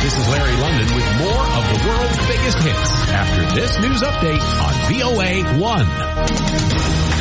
This is Larry London with more of the world's biggest hits after this news update on VOA 1.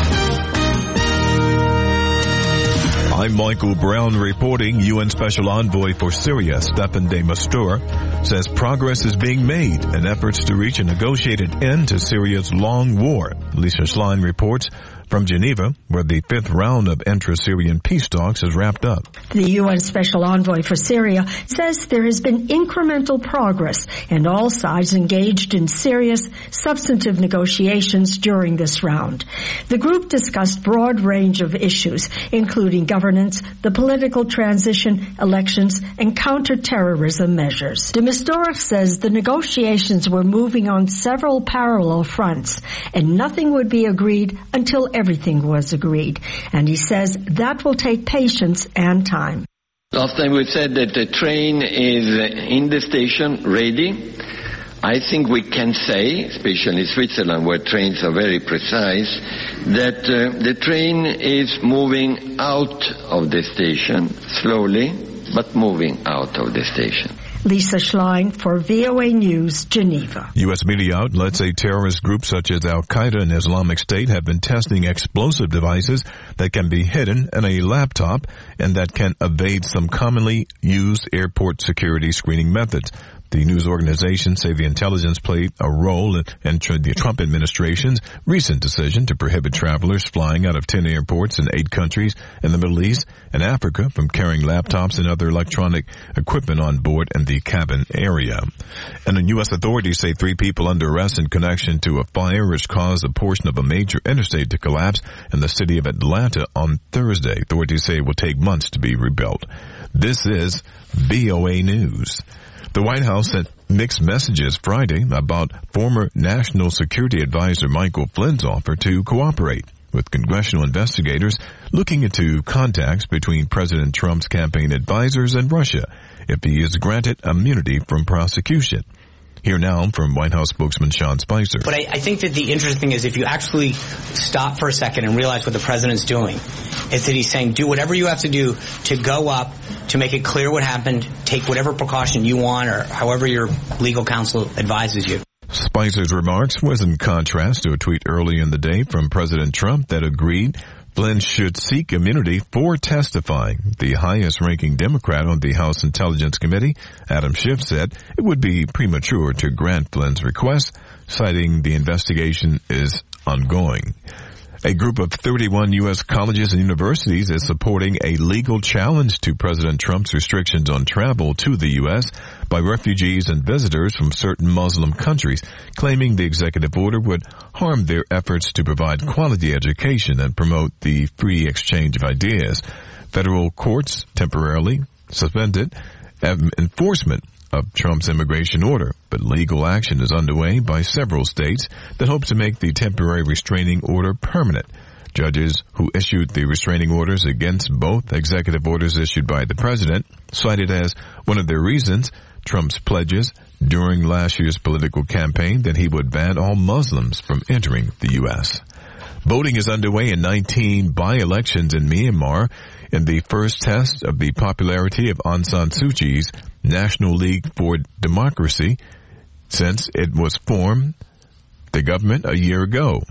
I'm Michael Brown reporting. UN Special Envoy for Syria, Staffan de Mistura, says progress is being made in efforts to reach a negotiated end to Syria's long war. Lisa Schlein reports from Geneva, where the fifth round of intra-Syrian peace talks is wrapped up. The UN Special Envoy for Syria says there has been incremental progress and all sides engaged in serious, substantive negotiations during this round. The group discussed broad range of issues, including governance, the political transition, elections, and counter-terrorism measures. De Mistura says the negotiations were moving on several parallel fronts, and nothing would be agreed until everything was agreed. And he says that will take patience and time. Last time we said that the train is in the station, ready. I think we can say, especially in Switzerland where trains are very precise, that the train is moving out of the station, slowly, but moving out of the station. Lisa Schlein for VOA News, Geneva. U.S. media outlets say terrorist groups such as Al-Qaeda and Islamic State have been testing explosive devices that can be hidden in a laptop and that can evade some commonly used airport security screening methods. The news organizations say the intelligence played a role in the Trump administration's recent decision to prohibit travelers flying out of 10 airports in 8 countries in the Middle East and Africa from carrying laptops and other electronic equipment on board in the cabin area. And the U.S. authorities say 3 people under arrest in connection to a fire which caused a portion of a major interstate to collapse in the city of Atlanta on Thursday. Authorities say it will take months to be rebuilt. This is VOA News. The White House sent mixed messages Friday about former National Security Advisor Michael Flynn's offer to cooperate with congressional investigators looking into contacts between President Trump's campaign advisors and Russia if he is granted immunity from prosecution. Here now from White House spokesman Sean Spicer. But I think that the interesting thing is if you actually stop for a second and realize what the president's doing, is that he's saying do whatever you have to do to go up, to make it clear what happened, take whatever precaution you want or however your legal counsel advises you. Spicer's remarks was in contrast to a tweet early in the day from President Trump that agreed Flynn should seek immunity for testifying. The highest-ranking Democrat on the House Intelligence Committee, Adam Schiff, said it would be premature to grant Flynn's request, citing the investigation is ongoing. A group of 31 U.S. colleges and universities is supporting a legal challenge to President Trump's restrictions on travel to the U.S. by refugees and visitors from certain Muslim countries, claiming the executive order would harm their efforts to provide quality education and promote the free exchange of ideas. Federal courts temporarily suspended enforcement of Trump's immigration order, but legal action is underway by several states that hope to make the temporary restraining order permanent. Judges who issued the restraining orders against both executive orders issued by the president cited as one of their reasons Trump's pledges during last year's political campaign that he would ban all Muslims from entering the U.S. Voting is underway in 19 by-elections in Myanmar in the first test of the popularity of Aung San Suu Kyi's National League for Democracy since it was formed, the government, a year ago.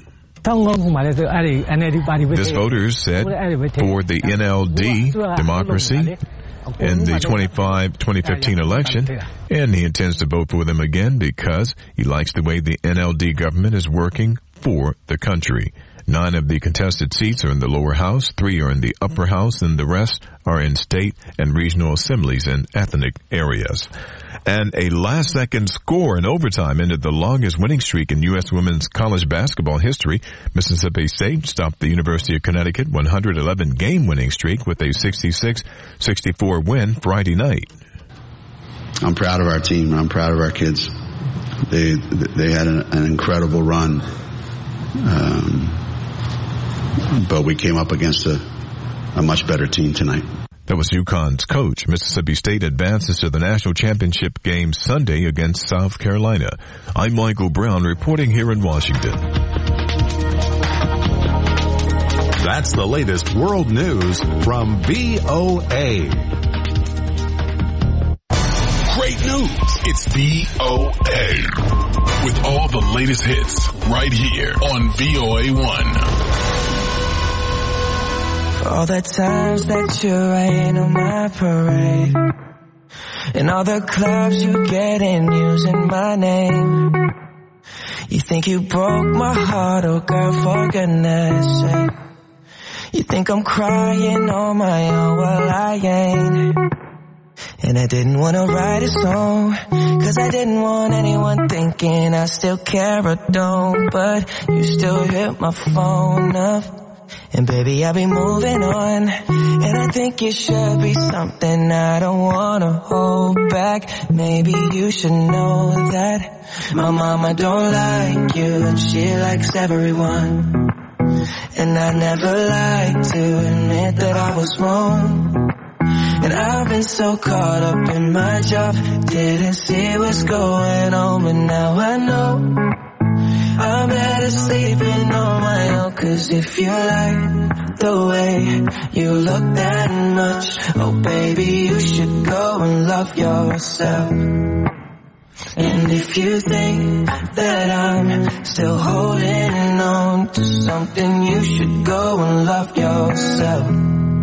This voters said for the NLD Democracy in the 2015 election, and he intends to vote for them again because he likes the way the NLD government is working for the country. 9 of the contested seats are in the lower house, 3 are in the upper house, and the rest are in state and regional assemblies in ethnic areas. And a last-second score in overtime ended the longest winning streak in U.S. women's college basketball history. Mississippi State stopped the University of Connecticut 111-game winning streak with a 66-64 win Friday night. I'm proud of our team. I'm proud of our kids. They had an incredible run. But we came up against a much better team tonight. That was UConn's coach. Mississippi State advances to the national championship game Sunday against South Carolina. I'm Michael Brown reporting here in Washington. That's the latest world news from VOA. Great news. It's VOA. With all the latest hits right here on VOA1. For all the times that you rain on my parade, and all the clubs you get in using my name. You think you broke my heart, oh girl, for goodness sake. You think I'm crying on my own, well I ain't. And I didn't want to write a song, cause I didn't want anyone thinking I still care or don't. But you still hit my phone up, and baby I'll be moving on. And I think it should be something I don't wanna hold back. Maybe you should know that my mama don't like you, and she likes everyone. And I never like to admit that I was wrong. And I've been so caught up in my job, didn't see what's going on, but now I know I'm better sleeping on my own. Cause if you like the way you look that much, oh baby, you should go and love yourself. And if you think that I'm still holding on to something, you should go and love yourself.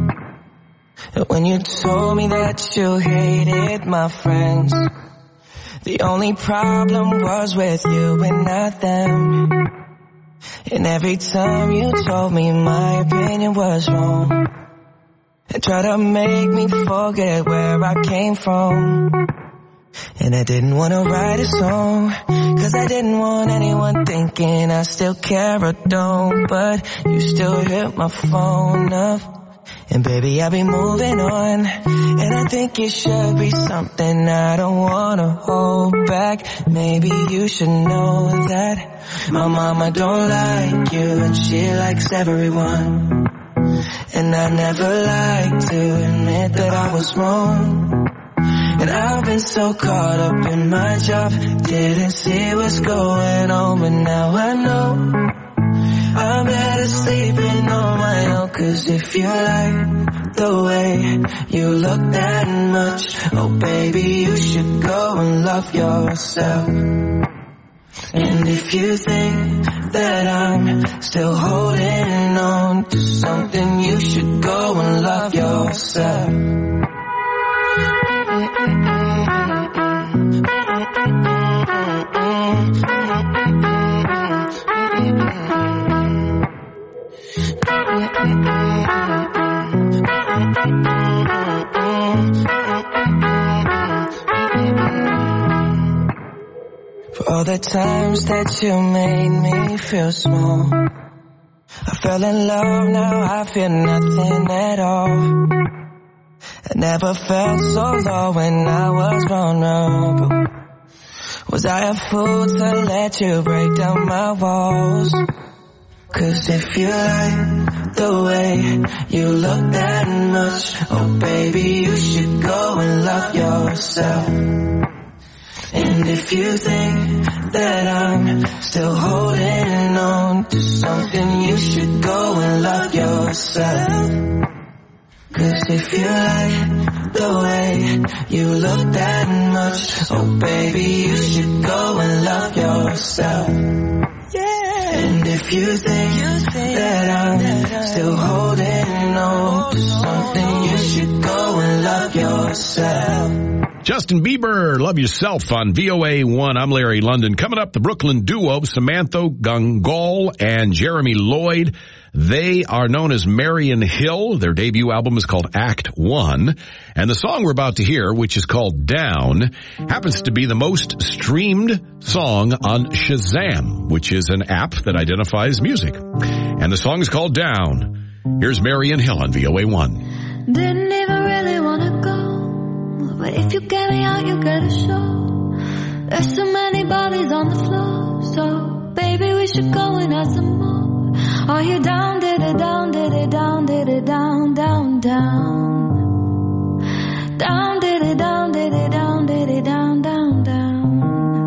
When you told me that you hated my friends, the only problem was with you and not them. And every time you told me my opinion was wrong, and tried to make me forget where I came from. And I didn't want to write a song, cause I didn't want anyone thinking I still care or don't. But you still hit my phone up, and baby I'll be moving on. And I think it should be something I don't wanna hold back. Maybe you should know that my mama don't like you, and she likes everyone. And I never like to admit that I was wrong. And I've been so caught up in my job, didn't see what's going on, but now I know I'm better sleeping on my own. Cause if you like the way you look that much, oh baby, you should go and love yourself. And if you think that I'm still holding on to something, you should go and love yourself. For all the times that you made me feel small, I fell in love, now I feel nothing at all. I never felt so low when I was vulnerable. Was I a fool to let you break down my walls? Cause if you like the way you look that much, oh baby, you should go and love yourself. And if you think that I'm still holding on to something, you should go and love yourself. Cause if you like the way you look that much, oh baby, you should go and love yourself. Yeah. And if you think that I'm still holding on to something, you should go and love yourself. Justin Bieber, Love Yourself on VOA1. I'm Larry London. Coming up, the Brooklyn duo, Samantha Gungol and Jeremy Lloyd. They are known as Marion Hill. Their debut album is called Act One. And the song we're about to hear, which is called Down, happens to be the most streamed song on Shazam, which is an app that identifies music. And the song is called Down. Here's Marion Hill on VOA1. Didn't even really want to go, but if you get me out, you get a show. There's so many bodies on the floor, so baby, we should go and add some more. Are you down, did it, down, did it, down, did it, down, down, down. Down, did it, down, did it, down, did it, down, down, down.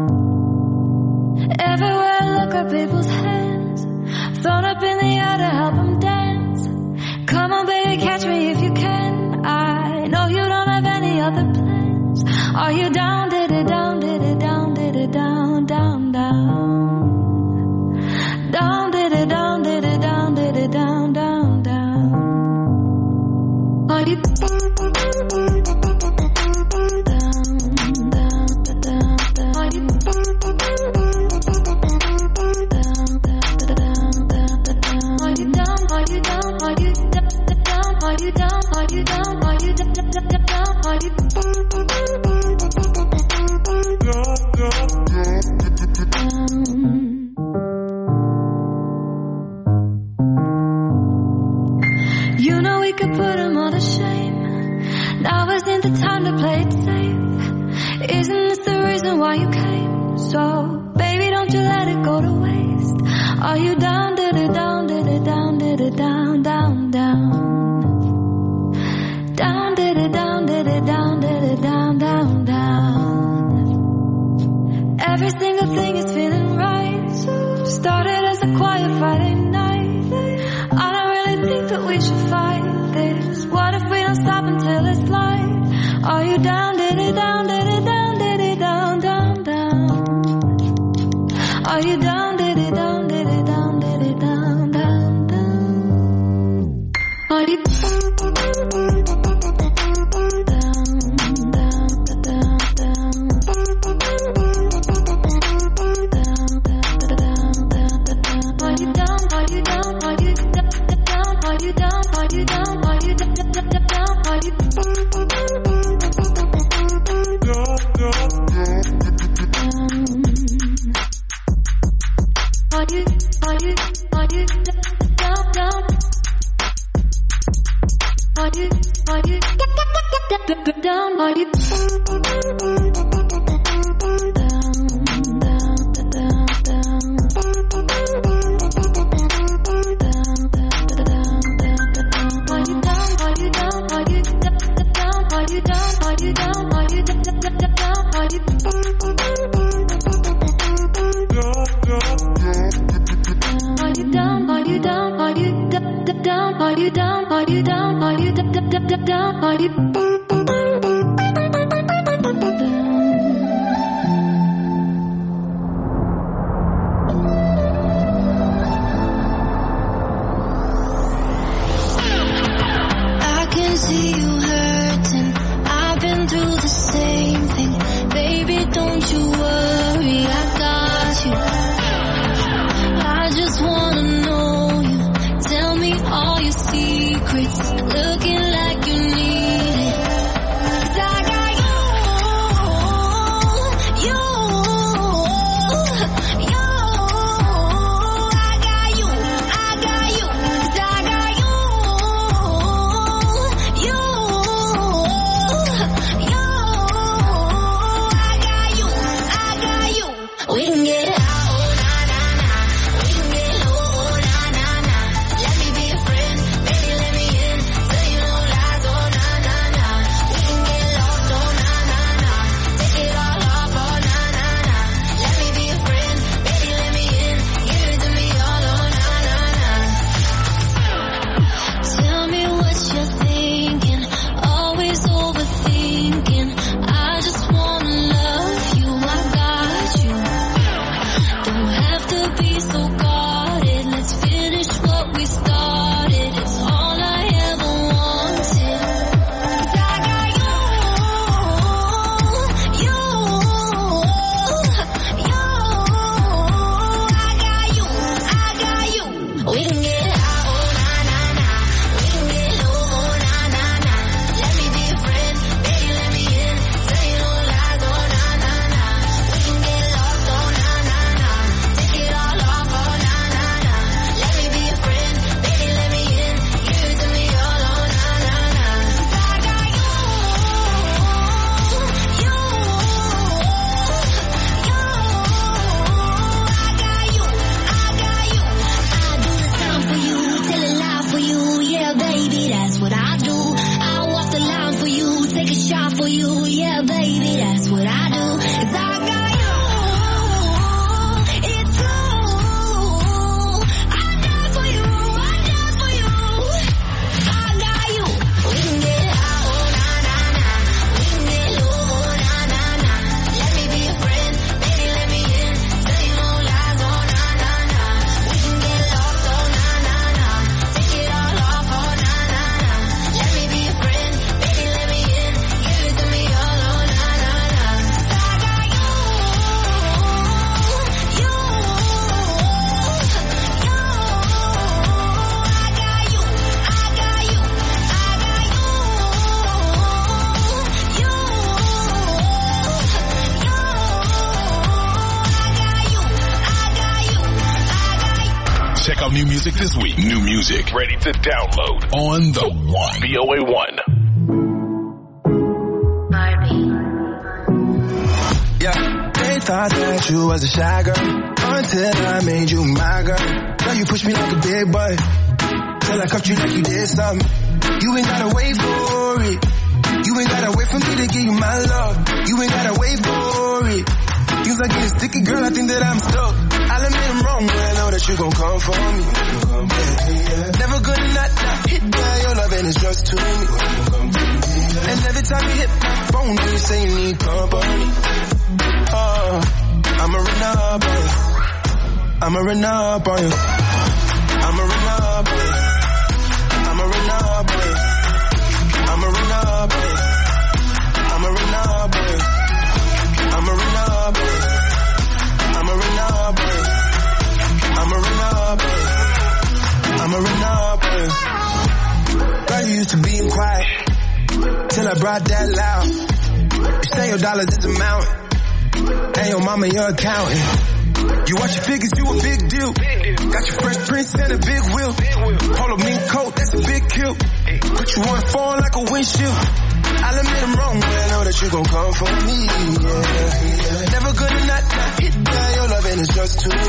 Everywhere I look at people's hands, thrown up in the air to help them dance. Come on baby, catch me if you can. I know you don't have any other plans. Are you down, did it down, did it down, did it down, down, down. Down, did it down, did it down, did it down, down, down. Are you down, down, down, down, down. Are you you know we could put them all to shame. Now isn't the time to play it safe. Isn't this the reason why you came? So, baby, don't you let it go to waste. Are you down, did it down, did it down, did it down, down, down. Down, did it down, did it down, did it down, down, down. Every single thing is feeling right. Started as a quiet Friday night. I don't really think that we should fight this. What if we don't stop until it's light? Are you down, did it down, did it down, did it down, down, down. Are you down, did it down, did it down, did it down, down, down. Are you down, down, down, down, down, down. Are you down, are you down, are you down, are you down, are you down, are you down, are you about new music this week. New music ready to download on the One. VOA 1. Yeah, they thought that you was a shy girl until I made you my girl. Now you push me like a big boy till I cuffed you like you did something. You ain't gotta wait for it. You ain't gotta wait for me to give you my love. You ain't gotta wait for it. Things are getting sticky, girl, I think that I'm stuck. I'll admit I'm wrong, but I know that you gon' come for me. Never gonna not hit by your love and it's just to me. And every time you hit my phone, you say you need company. Oh, I'ma run up on you. I'ma run up on you. I'ma run up on you. I'ma run up on you. I'ma run up on you. I'ma run up on you. I'ma run up on you. I'ma run up on you. I'ma run up on you. I'ma run up on you. Girl, you used to being quiet till I brought that loud. You say your dollars is a mountain, and your mama your accountant. You watch your figures, you a big deal. Got your Fresh Prince and a big wheel. Polo mink coat, that's a big kill. Put you on the phone like a windshield. I'll admit I'm wrong, but I know that you gon' come for me, yeah. Never gonna not hit by your love and it's just to me.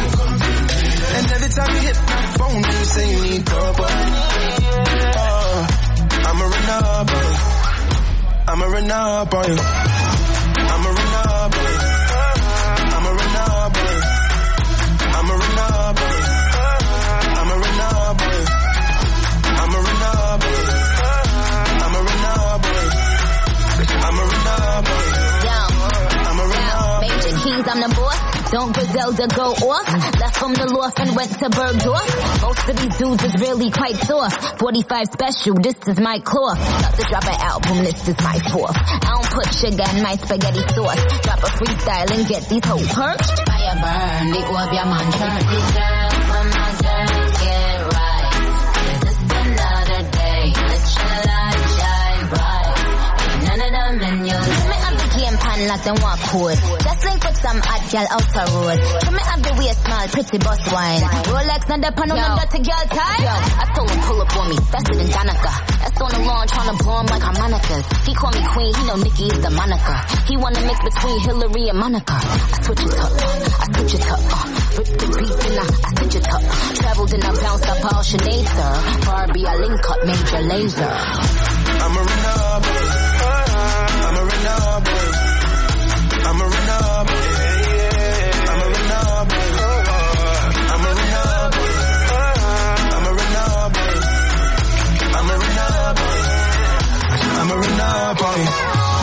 And every time you hit my phone, you say you need company. Oh, I'ma run up on you. I'ma run up on you. I'ma run up on you. I'ma run up on you. I'ma run up on you. I'ma run up on you. I'ma run up on you. I'ma run up on you. I'ma run up on you. I'ma run up. Major Keys, I'm the boss. Don't Griselda go off. Left from the loft and went to Bergdorf. Most of these dudes is really quite soft. 45 special, this is my cloth. About to drop an album, this is my fourth. I don't put sugar in my spaghetti sauce. Drop a freestyle and get these hoes perched. Fire burn, the orb your man turn. This girl from my girls get right. This is another day. Let your light shine bright. Ain't none of them in your life. Me have the game pan like them walk code. Just link with some hot girl outer road. Me have the waist small, pretty bus wine. Rolex and the pan on the dirty girl tie. Yo, I told him pull up on me, faster than Danica. That's on the lawn trying to blow him like harmonicas. He call me queen, he know Nikki is the moniker. He wanna mix between Hillary and Monica. I switch it up, I switch it up. Rip the beat and I switch it up. Traveled and I bounced up all Sinead, sir. Barbie, I link up Major Lazer. I'ma run up on you. I'ma run up on you. I'ma run up on you. I'ma run up on you. I'ma run up on you. I'ma run up on you. I'ma run up on you. I'ma run up on you.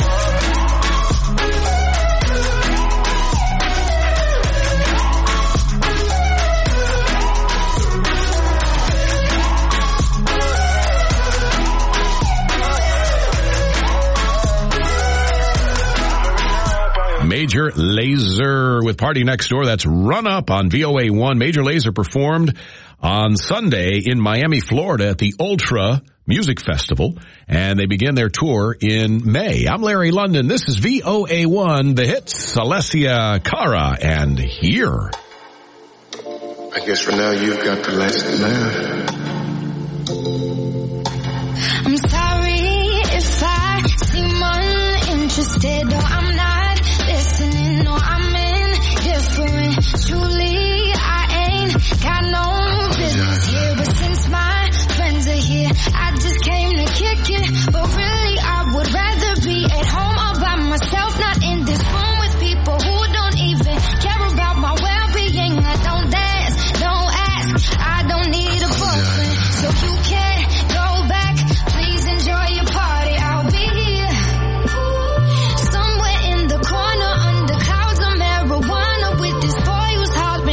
Major Lazer with Party Next Door. That's Run Up on VOA 1. Major Lazer performed on Sunday in Miami, Florida at the Ultra Music Festival, and they begin their tour in May. I'm Larry London. This is VOA 1, the hits, Alessia Cara, and Here. I guess for now you've got the last laugh. I'm sorry if I seem uninterested or I'm not listening or I'm indifferent. Truly, I ain't got no business here, but since my friends are here, I just came to kick it. But really, I would rather be at home all by myself, not in this room with people who don't even care about my well-being. I don't dance, don't ask, I don't need a boyfriend, so you can't go back. Please enjoy your party, I'll be here. Somewhere in the corner under clouds of marijuana with this boy whose heart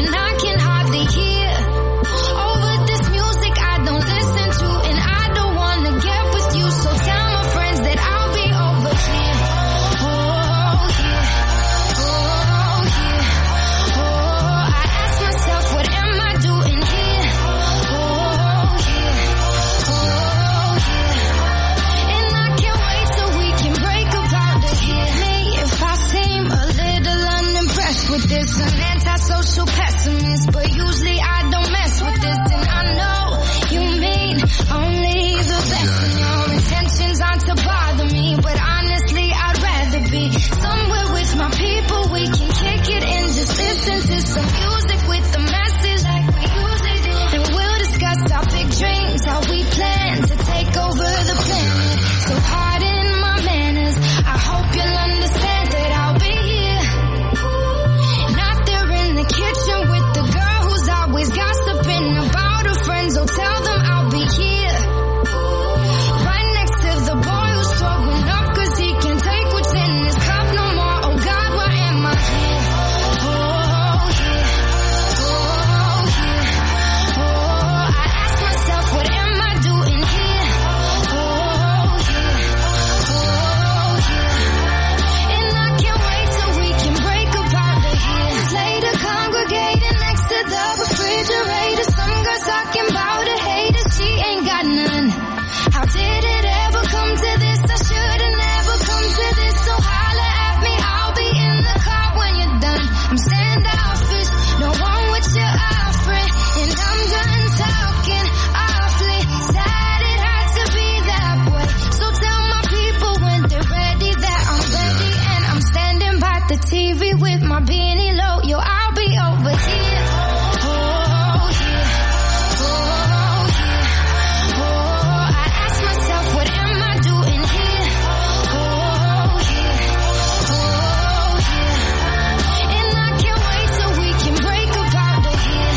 TV with my beanie low. Yo, I'll be over here. Oh, yeah. Oh, yeah. Oh, I ask myself, what am I doing here? Oh, yeah. Oh, yeah. And I can't wait till we can break up out of here.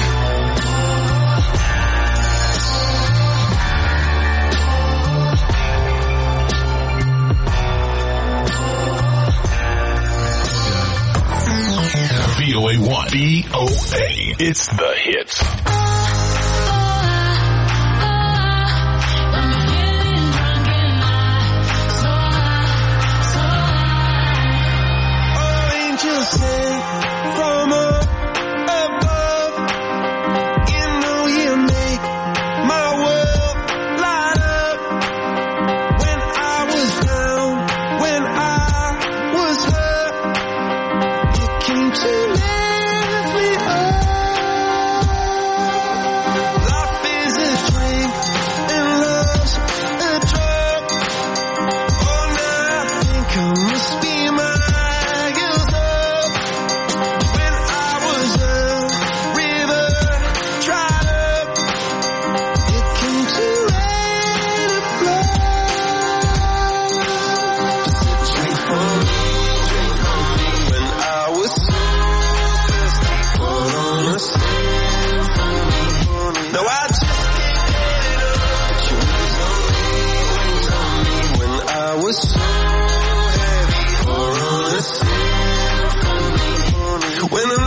VOA 1. VOA. It's the hits. Angels sent from above. You know you make my world light up. When I was down, when I was hurt, you came to lift me up. Life is a drink and love's a drug. Oh, now I think I must be miles up. When I was a river dried up, you came to let it flow. Drink for me, when I was so thirsty. Pour on a symphony. No, I just can't get it up. But your wings on me, when I was so heavy. Pour on a symphony. When I'm low,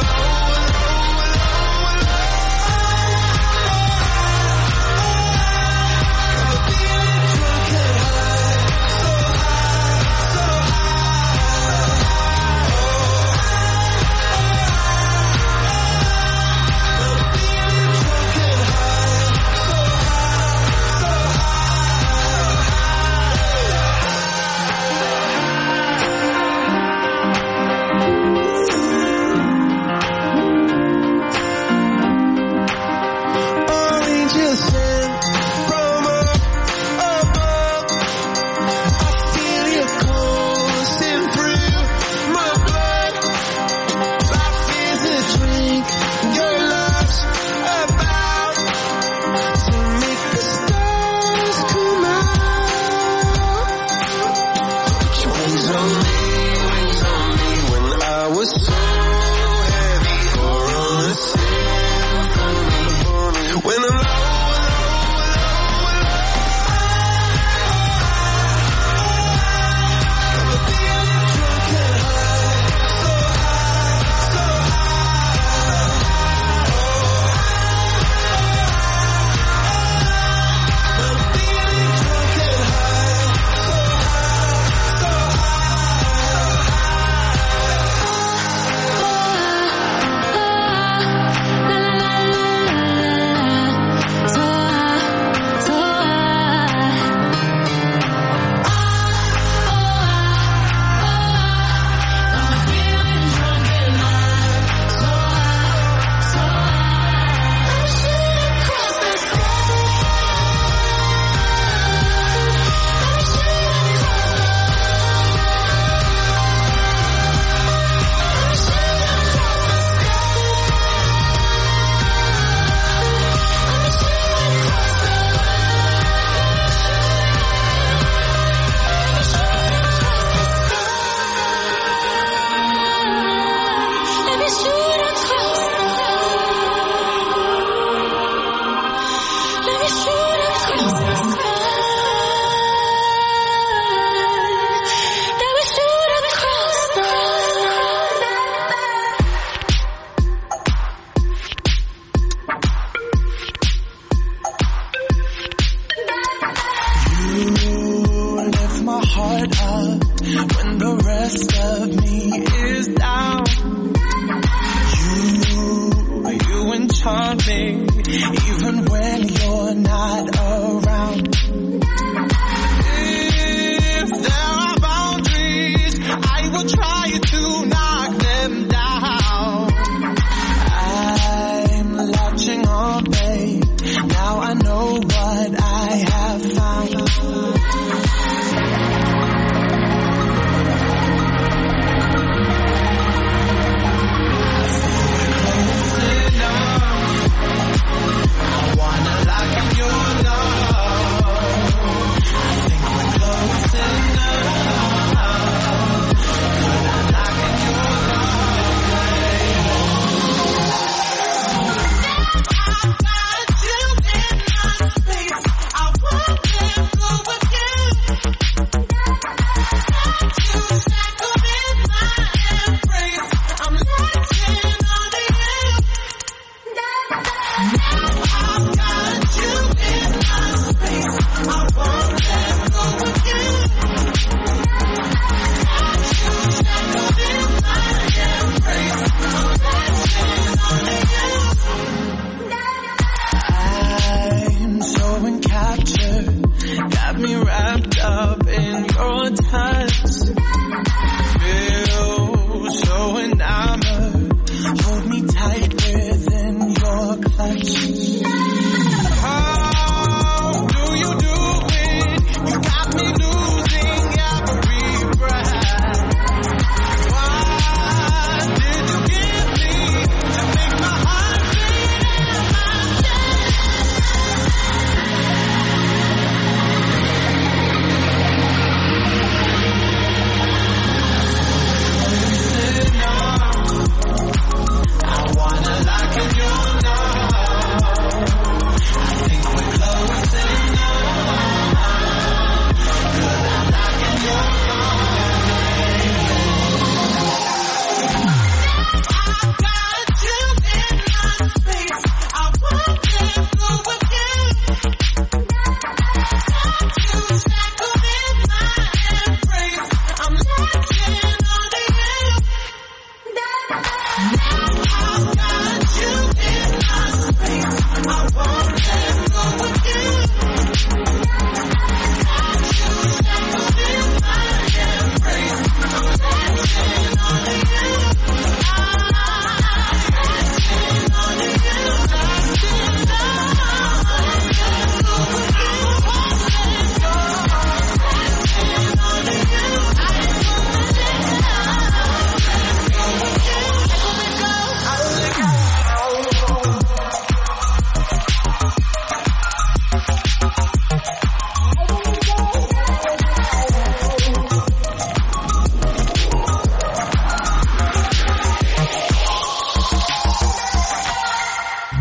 angels sent from above. I feel your coursing through my blood. Life is a drink, your love's about to make the stars come out. Put your wings on me, when I was so heavy. Pour on a symphony. When I'm low, even when you're not around. If there are boundaries, I will try to knock them down. I'm latching on, babe. Now I know what I have found.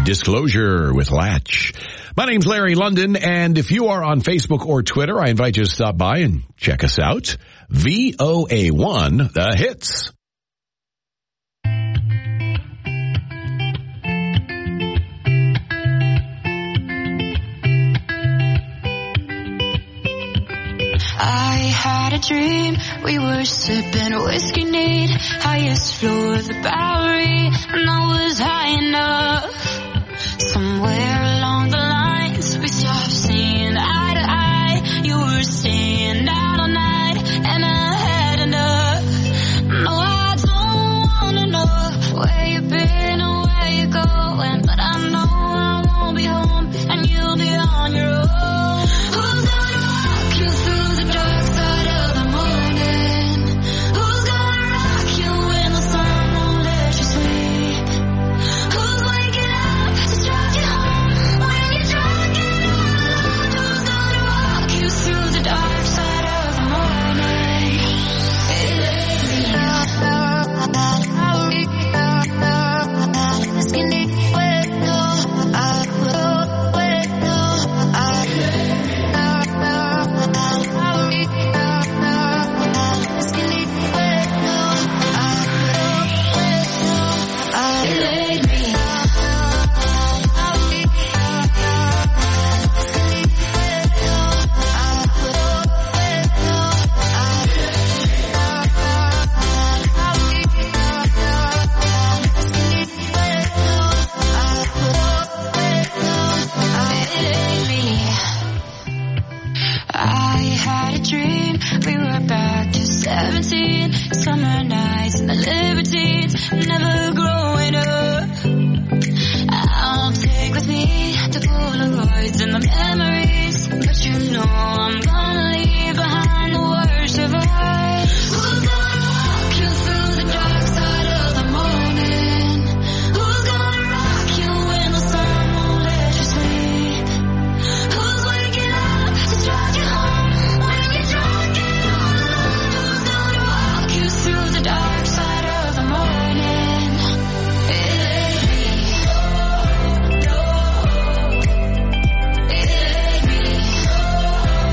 Disclosure with Latch. My name's Larry London, and if you are on Facebook or Twitter, I invite you to stop by and check us out. VOA1, The Hits. I had a dream, we were sipping whiskey neat, highest floor of the Bowery, and I was high enough. Somewhere along the lines, we stopped seeing eye to eye. You were staying out all night, and I had enough. No, I don't wanna know where you've been or where you're going, but I know I won't be home, and you'll be on your own. Who's gonna walk you through the dark side of the morning? Who's gonna rock you when the sun won't let you sleep? Who's waking up to drive you home when you're drunk and all alone? Who's gonna walk you through the dark side of the morning? I had a dream, we were back to 17, summer nights and the libertines, never growing up. I'll take with me the Polaroids and the memories, but you know I'm gonna leave behind the worst of us. Who's gonna walk you through the dark side of the morning? Who's gonna rock you when the sun won't let you sleep? Who's waking up to drive you home when you're drunk and all alone? Who's gonna walk you through the dark side of the morning? It ain't me. No, it ain't me.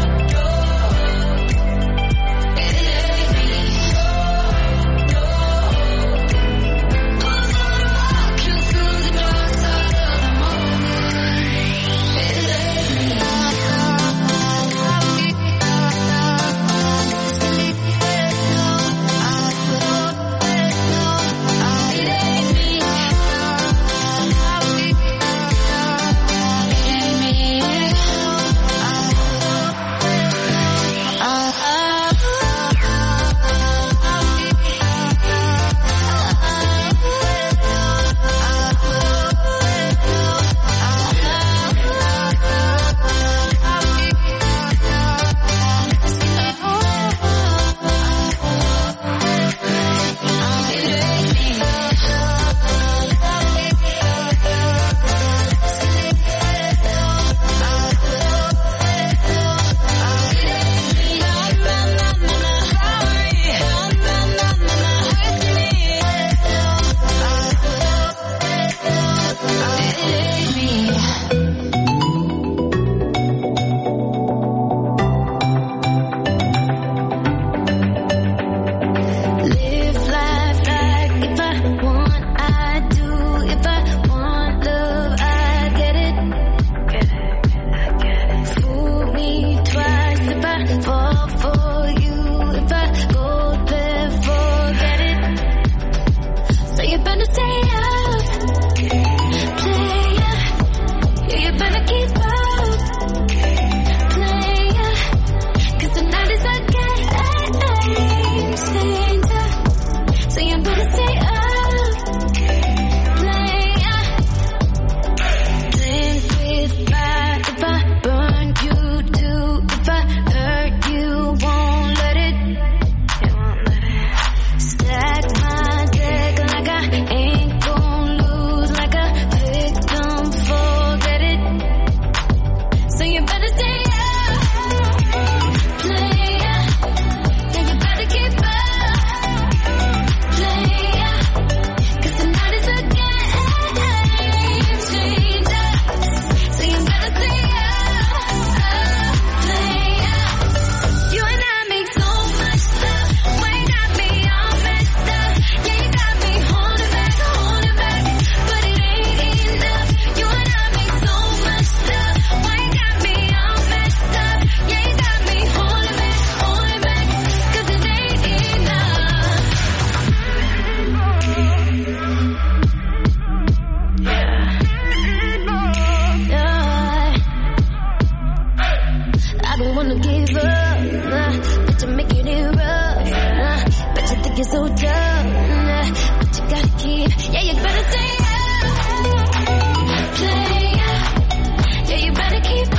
but you gotta keep. Yeah, you better stay up, play up. Yeah, you better keep up,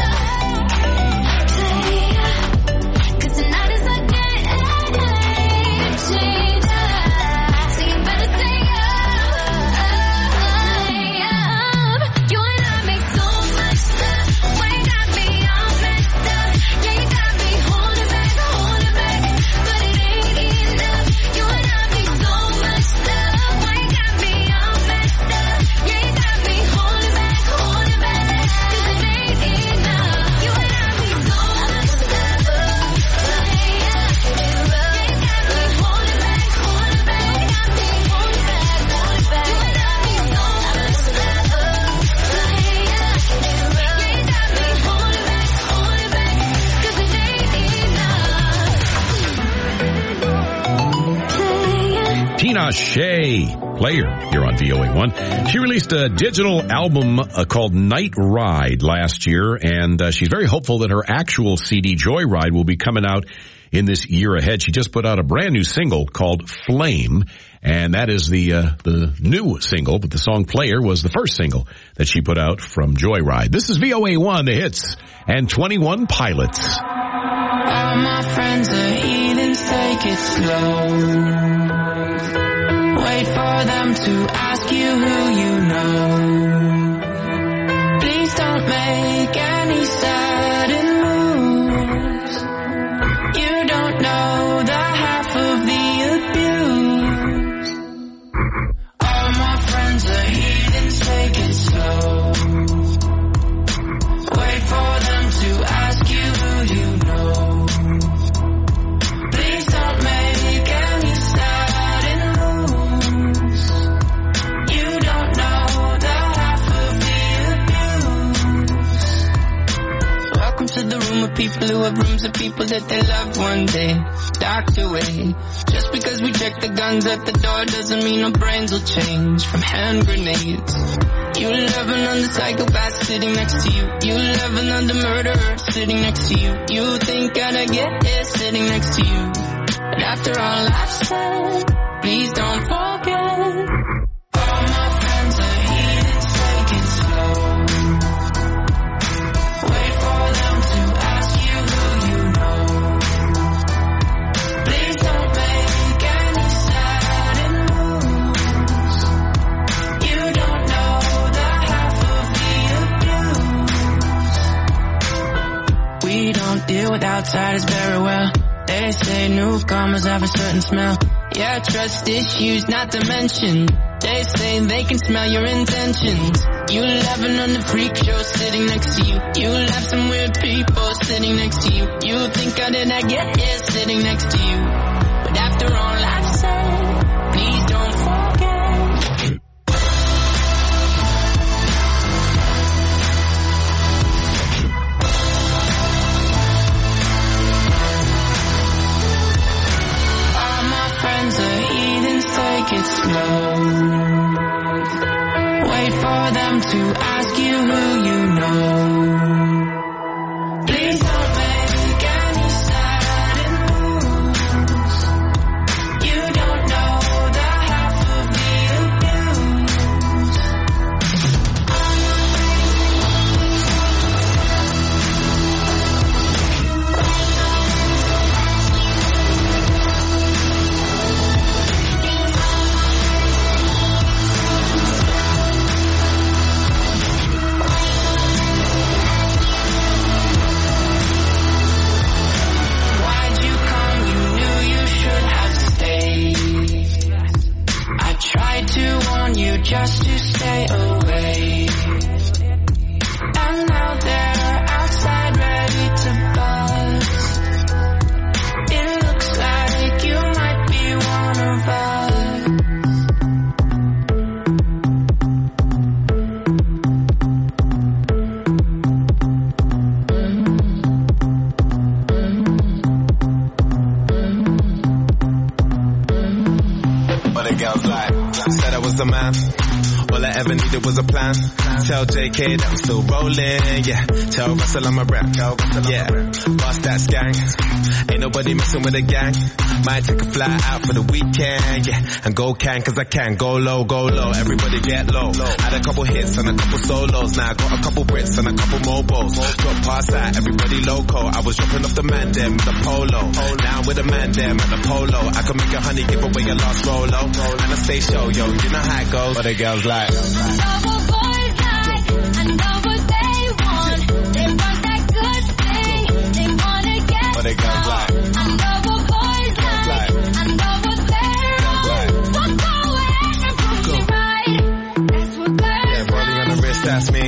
play up. 'Cause tonight is the game changer. So you better stay up. You and I make so much stuff. Why you got me all messed up? Yeah, you got me holding back, but it ain't enough. You and I make so much stuff. Why you got me all messed up? Yeah, you got me holding back, 'cause it ain't enough. You and I make so much stuff. Play up, yeah, you got me holding back, got me holding back. You and I make so much stuff. Play up, yeah, you got me holding back, 'cause it ain't enough. Tinashe, Player, here on VOA1. She released a digital album called Night Ride last year, and she's very hopeful that her actual CD, Joyride, will be coming out in this year ahead. She just put out a brand new single called Flame, and that is the new single, but the song Player was the first single that she put out from Joyride. This is VOA1, the hits, and 21 Pilots. All my friends are heathens, take it slow. Wait for them to ask you who you know. Please don't make any sudden moves. You don't know the half of the abuse. All my friends are heathens, take it slow. Wait for them to ask you who you know. Please don't make any sudden moves. You don't know the half of the abuse. Welcome to the room of people who have rooms of people that they loved one day docked away. Just because we check the guns at the door doesn't mean our brains will change from hand grenades. You love another psychopath sitting next to you. You love another murderer sitting next to you. You think I'd get here sitting next to you. But after all I've said, please don't forget. All my friends are heathens, take it slow. Wait for them to ask you who you know. Please don't make any sudden moves. You don't know the half of the abuse. We don't deal with outsiders very well. They say newcomers have a certain smell. Yeah, trust issues not to mention. They say they can smell your intentions. You laughing on the freak show sitting next to you. You laugh some weird people sitting next to you. You think how did I get here sitting next to you. But after all I've said, please don't forget. All my friends are heathens, take it slow. Wait for them to ask you who you know. Please don't make any sudden moves. You don't know the half of the abuse. Why'd you come? You knew you should have stayed. I tried to warn you just to stay away. And now they're outside ready to bust. It looks like you might be one of us. But the girls like, said I was the man. All I ever needed was a plan. Tell JK that I'm still rolling, yeah. Tell Russell I'm a rap, yeah. Bust that skank. Ain't nobody messing with a gang. Might take a fly out for the weekend, yeah. And go cause I can. Go low, everybody get low. Had a couple hits and a couple solos. Now I got a couple Brits and a couple mobiles. Drop past that, everybody loco. I was dropping off the man them with the polo. Now I'm with the man them at the polo. I can make a honey, give away a lost Rolo. And I stay show, yo, you know how it goes. What the girls like. I know what boys like, I know what they want. They want that good thing, they wanna get what the girls like. I know what boys like, I know what they're on. So go ahead and prove me right. That's what girls yeah, rolling on the wrist, that's me.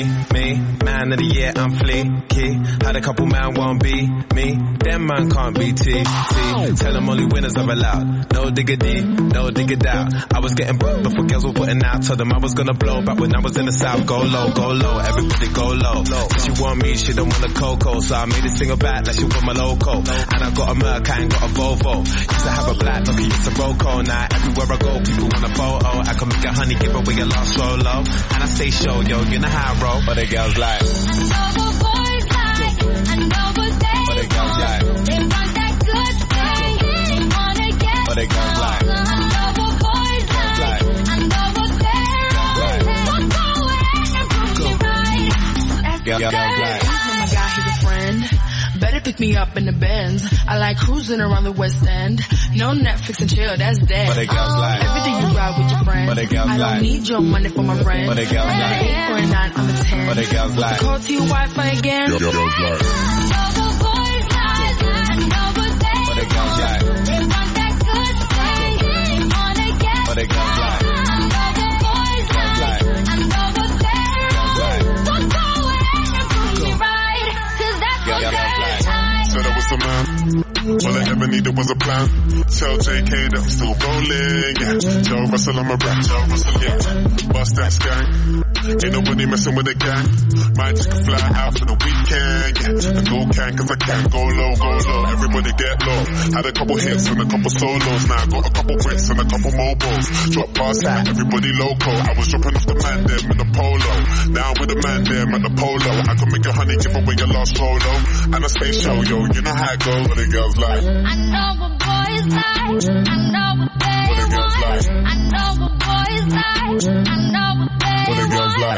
Man of the year, I'm fleeky. Had a couple man won't be me. Them man can't be T. Tell them only winners are allowed. No diggity, no digger doubt. I was getting booked before girls were putting out. Told them I was gonna blow back when I was in the south. Go low, everybody go low. Said she want me, she don't want a cocoa. So I made a single back like she want my loco. And I got a Merc, I ain't got a Volvo. Used to have a black, but it's a Roco. Now everywhere I go, people want a photo. I can make a honey, give away a lost Rolo. And I stay show, yo, you know how I roll. But the girls like. I know what boys like, I know what they want. Like. They want that good thing, they wanna get what they gon' like. I know what boys like, I know what they're on. So go ahead and prove me right. That's what girls like. My guy, he's a friend. Better pick me up in the Benz. I like cruising around the West End. No Netflix and chill, that's dead. What they girls like. Every day you ride with your friend. What they girls I don't like. need your money for my rent. What they girls I got like. an 8 for a 9, I'm a 10. What they girls like. Call to your Wi-Fi again. Girls like. I know what boys like, I know what they What they girls like. They want that good thing, they wanna get What they girls like. I know what boys like, I know what they're on. So go ahead and prove me right, 'cause that's what girls like. Said I was the man. All I ever needed was a plan. Tell JK that I'm still rolling, yeah. Tell Russell I'm a rap, yeah. Bust that skank. Ain't nobody messing with a gang. Might take a fly out for the weekend, yeah. And go cause I can. Go low, everybody get low. Had a couple hits and a couple solos. Now I got a couple Brits and a couple mobiles. Drop past that, everybody loco. I was dropping off the man them in the polo. Now I'm with the man them at the polo. I can make a honey, give away a lost Rolo. And I stay show, yo, you know how it goes. What the girls like. I know what boys like, I know what they What the girls want. like. I know what boys like, I know what they What the girls want. like.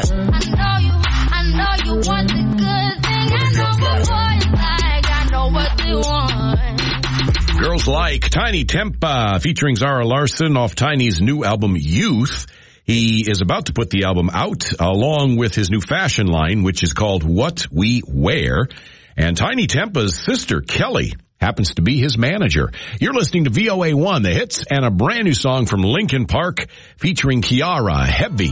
I know you want the good thing. What the I know girls what like. boys like, I know what they want. Girls Like, Tiny Tempa, featuring Zara Larsson off Tiny's new album, Youth. He is about to put the album out, along with his new fashion line, which is called What We Wear. And Tiny Tempa's sister, Kelly, happens to be his manager. You're listening to VOA1, the hits, and a brand new song from Linkin Park featuring Kiara, Heavy.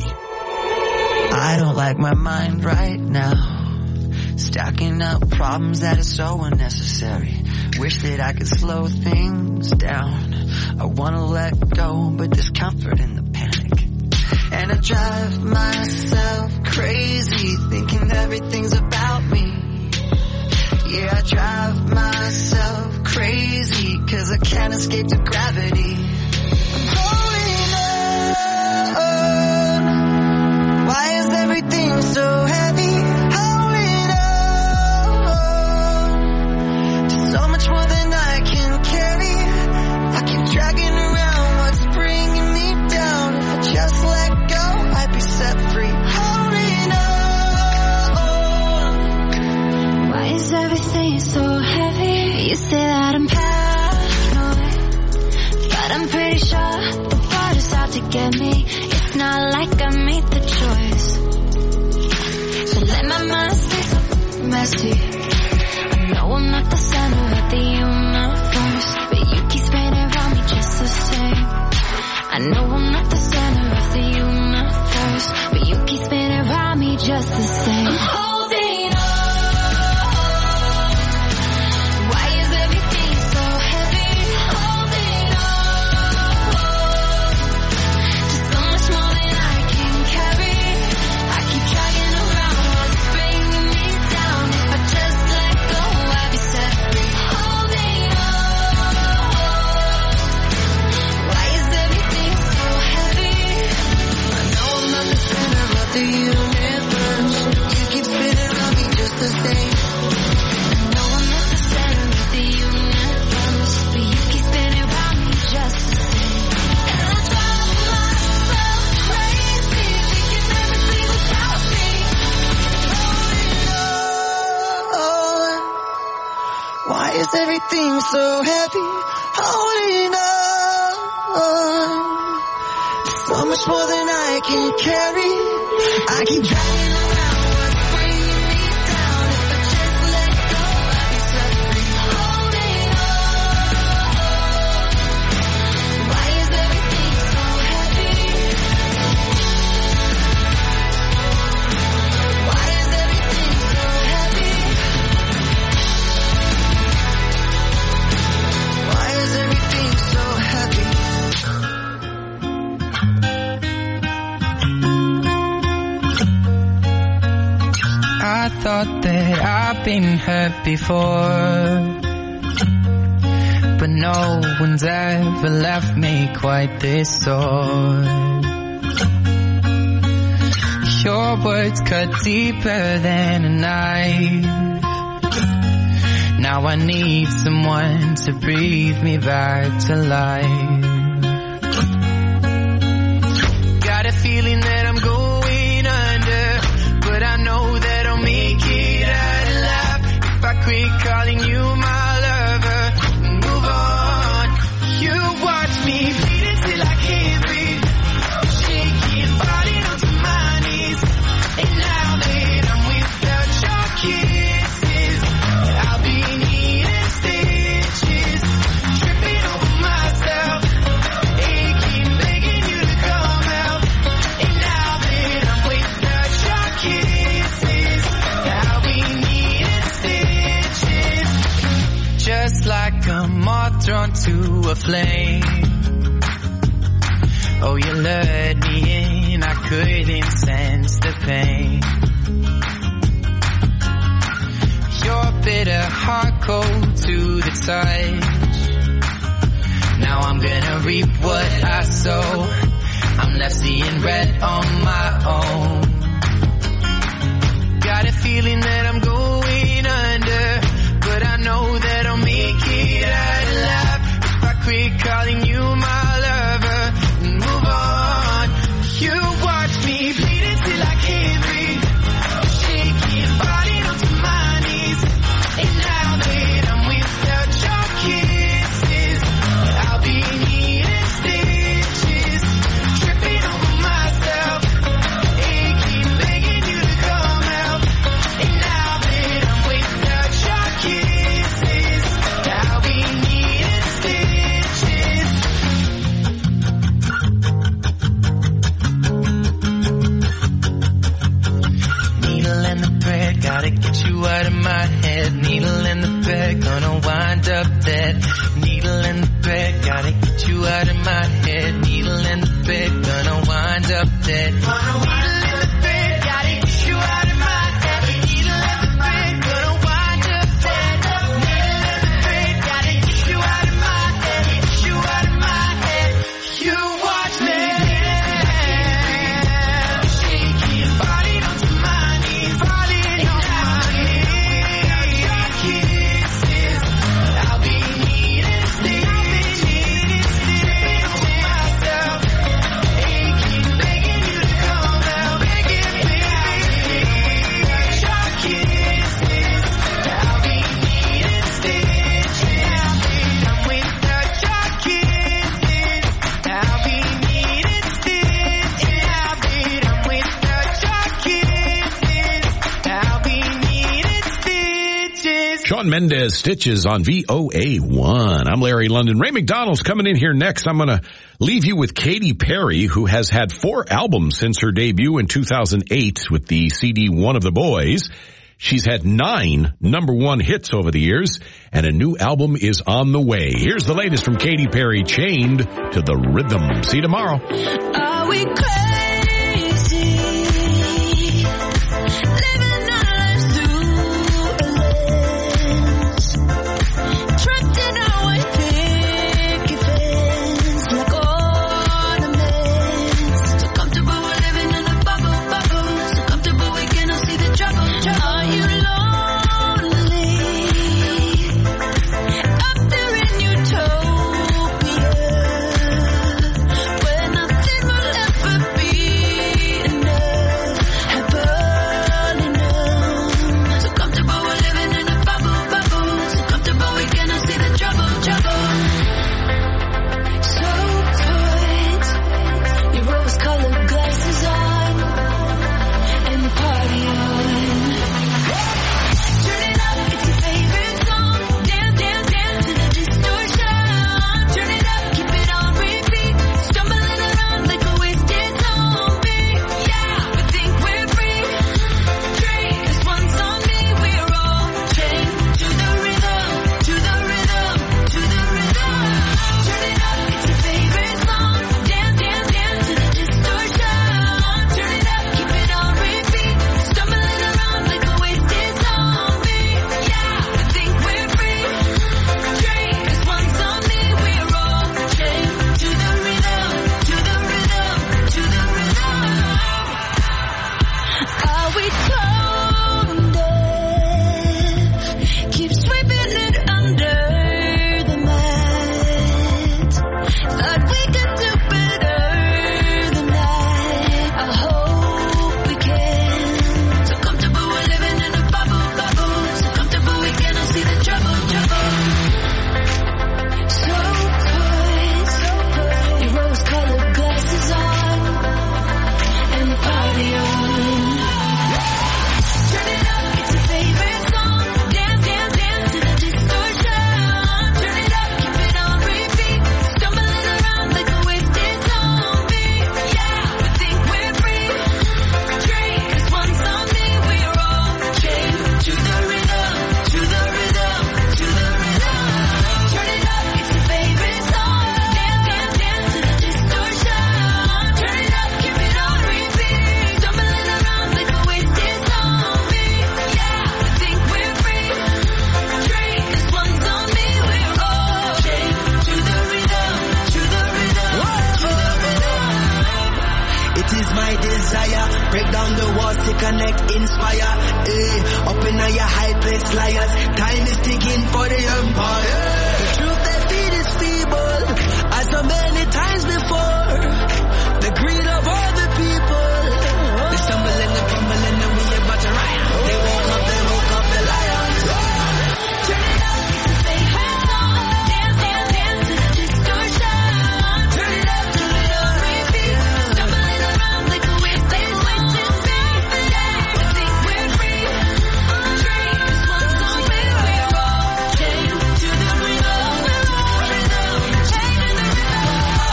I don't like my mind right now. Stacking up problems that are so unnecessary. Wish that I could slow things down. I wanna let go, but there's comfort in the panic. And I drive myself crazy, thinking everything's about me. Yeah, I drive myself crazy, 'cause I can't escape the gravity. I'm holding on. Why is everything so heavy? Holding on to so much more than I can carry. I keep dragging around what's bringing me down. If I just let go, I'd be set free. Holding on. Why is everything so heavy? You say that I'm paranoid, but I'm pretty sure the water's out to get me. It's not like I made the choice, so let my mind stay so messy. I know I'm not the center of the universe, but you keep spinning around me just the same. I know I'm not the center of the universe, but you keep spinning around me just the same. I'm holding on. Why is everything so heavy? Holding on to so much more than I can carry. I keep dragging around what's bringing me down. If I just let go, I'd be set free. Holding on. Why is everything so heavy? I know I'm not the center everything so heavy, holding on. So much more than I can carry. I keep dragging around what's bringing me down. If I just let go, I'd be set free. Holding on. Why is everything so heavy? Why is everything so heavy? Why is everything so heavy? I thought that I've been hurt before, but no one's ever left me quite this sore. Your words cut deeper than a knife. Now I need someone to breathe me back to life. Got a feeling that I'm going under, but I know that I'll make it out alive if I quit calling you my lover and move on. You watch me bleed until I can't breathe, shaking, falling onto my knees. And now that I'm without your kisses, I'll be needing stitches, tripping over myself, aching, begging you to come out. And now that I'm without your kisses, I'll be needing stitches. Just like a moth drawn to a flame. Oh, you lured me in, I couldn't sense the pain. Your bitter heart cold to the touch. Now I'm gonna reap what I sow. I'm left seeing red on my own. Got a feeling that I'm going under, but I know that I'll make it out alive if I quit calling you my lover and move on. You watch me bleed until I can't breathe, shaking, falling onto my knees. And now that I'm without your kisses, I'll be needing stitches, tripping over myself, aching, begging you to come out. And now that I'm without your kisses, I'll be needing stitches. Needle in the thread, gotta get you out of my head. Needle in the thread, gonna wind up dead. Needle in the thread, gotta get you out of my head. Needle in the thread, gonna wind up dead. Needle in the thread, gotta get you out of my head. Needle in the thread, gonna wind up dead. Needle in the thread, gotta get you out of my head. Get you out of my head. You watch me, shaking, falling onto my knees, falling on my knees. Your kisses, I'll be needing stitches, tripping over myself, aching, begging you to come out, begging, begging. Your kisses, I'll be needing stitches. I'm without your kisses, I'll be needing stitches. I'm without your kisses, I'll be needing stitches. Shawn Mendes, Stitches on VOA1. I'm Larry London. Ray McDonald's coming in here next. I'm going to leave you with Katy Perry, who has had 4 albums since her debut in 2008 with the CD One of the Boys. She's had 9 #1 hits over the years, and a new album is on the way. Here's the latest from Katy Perry, Chained to the Rhythm. See you tomorrow. Are we crazy? Living our lives through a lens. Trapped in our picket fence like ornaments. So comfortable we're living in a bubble. So comfortable we cannot see the trouble. Are you lonely? Up there in utopia, where nothing will ever be is my desire. Break down the walls to connect, inspire. Up in your high place, liars. Time is ticking for the empire. The truth they feed is feeble, as so many times before. The greed of all the people. They stumble and they crumble and then we about to riot. They woke up the lions. Turn it up, say hands on, dance, dance, dance to the distortion. Turn it up, repeat, stumbling around like a wind, they switching back. We think we're free, this one's gone where we're all chained to the rhythm, chained in the rhythm.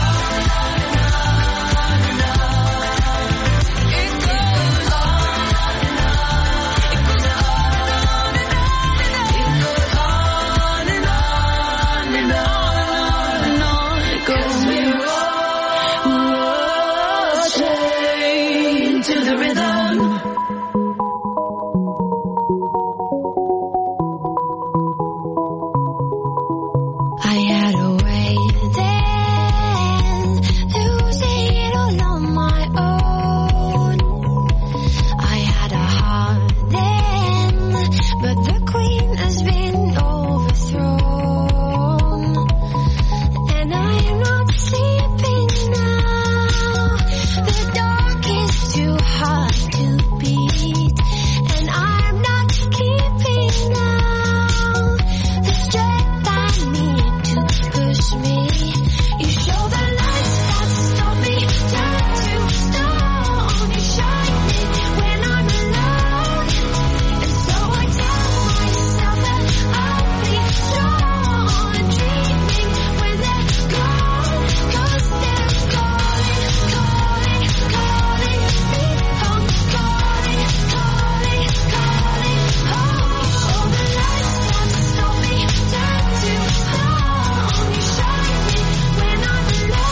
It goes on and on, it goes on and on, it goes on and on and on and on. It goes, we're all chained to the rhythm. I had a way then, losing it all on my own. I had a heart then, but the queen has been overthrown. And I'm not sleeping now. The dark is too hard to beat. And I'm not keeping now the strength I need to push me. You show the lights that stop me, turn to stone. You shine me when I'm alone. And so I tell myself that I'll be strong. Dreaming when they're gone, 'cause they're calling, calling, calling me home. Calling, calling, calling home. You show the lights that stop me, turn to stone. You shine me when I'm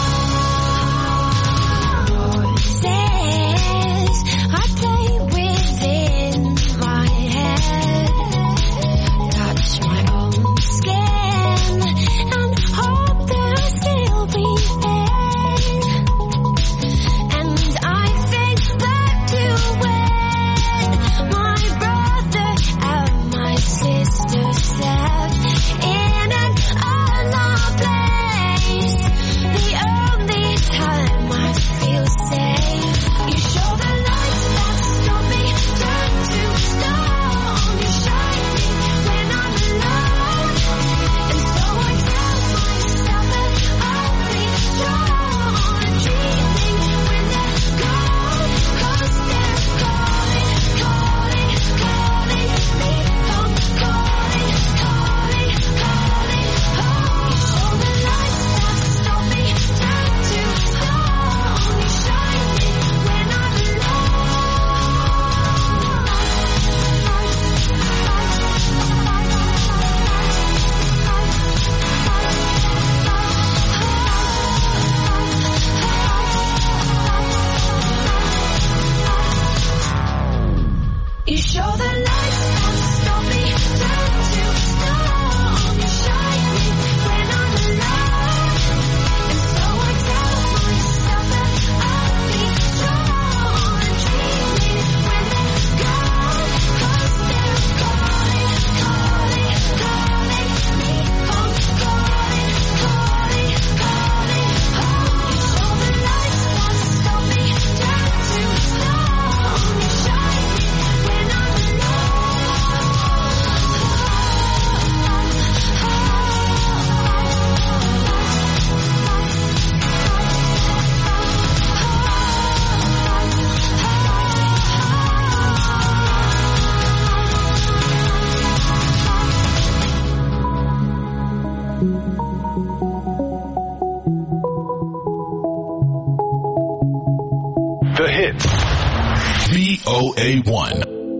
alone. Voices I play within my head, touch my own skin and hope they'll still be there. And I think back to when my brother and my sister slept in an unloved place. The only time I feel safe. You show the lights that stop me, turn to stone. You shine me when I'm alone. And so I tell myself that I'll be strong. Dreaming when they're gone, 'cause they're calling, calling, calling me home. Calling, calling, calling home. You show the lights that stop me, turn to stone. You shine me when I'm You show the lights that stop me, turn to stone. You shine me when I'm alone. And so I tell myself that I'll be strong. Dreaming when they're gone, 'cause they're calling, calling, calling me home. Calling, calling, calling home. You show the lights that stop me, turn to stone. You shine me when I'm The Hits. VOA1.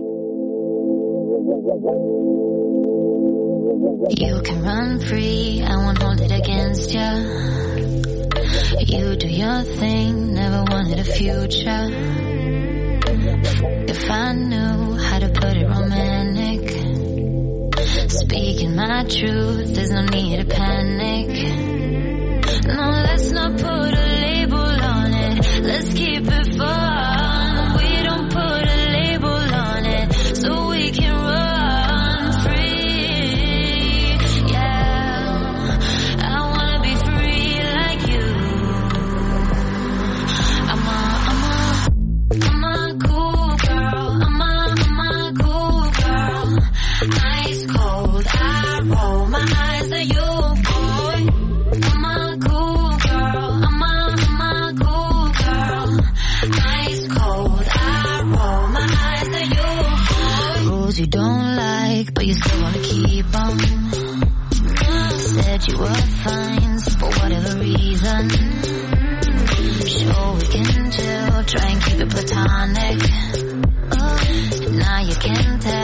You can run free, I won't hold it against ya. You do your thing, never wanted a future. If I knew how to put it romantic, speaking my truth, there's no need to panic. No, let's not put a label on it, let's keep it for can chill, try and keep it platonic. Now you can tell